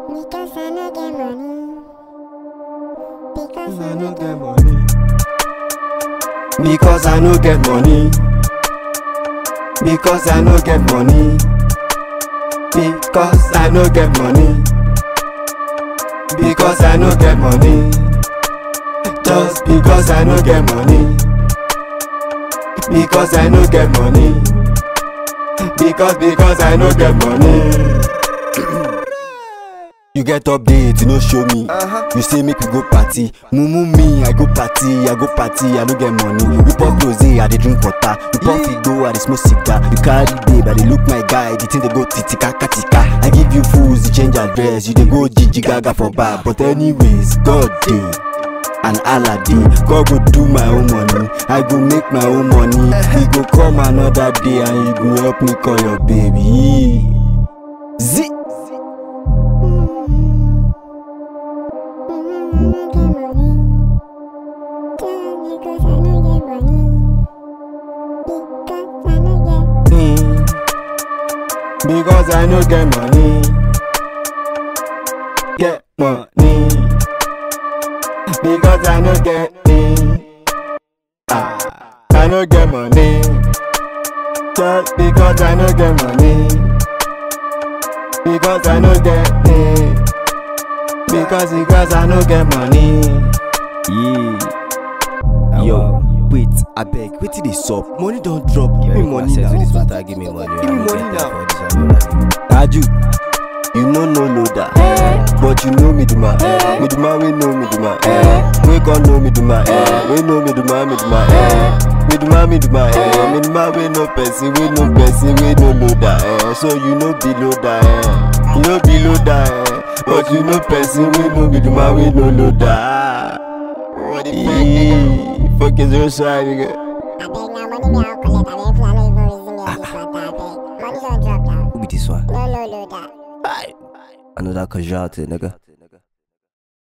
Because I no get money. Because I no get money. Because I no get money. Because I no get money. Because I no get money. Because I no get money. Just because I no get money. Because I no get money. Because I no get money. You get update, you no show me. You say make we go party. Mumu me, I go party, I no get money. We pop rose, I dey drink water. We puff go, I dey smoke cigar. You carry babe, I dey look my guy. The thing they go titika katika. I give you fools, you change address. You dey go Gigi Gaga for bar. But anyways, God dey and Allah dey. God go do my own money, I go make my own money. We go come another day and you go help me call your baby. Z. Because I no get money. Get money. Because I no get money. I no get money. Just because I no get money. Because I no get money. Because I no get money. Yeah. Yo, wait, I beg, wait till they sup. Money don't drop. Give me money now. This matter, give me money. Give me money now. Aju, you know no loader, but you know me do my me do my we know me do my we can't know me do my we know me do my me do my me do my me do my me do my we no person we no loader so you know be loader you know be loader but you know person we know me do my we no loader. What the fuck is your side nigga? I beg now money me I'll collect. I don't even reason me this matter. Money don't drop now. Who be this one? No, that. I know that casualty, nigga.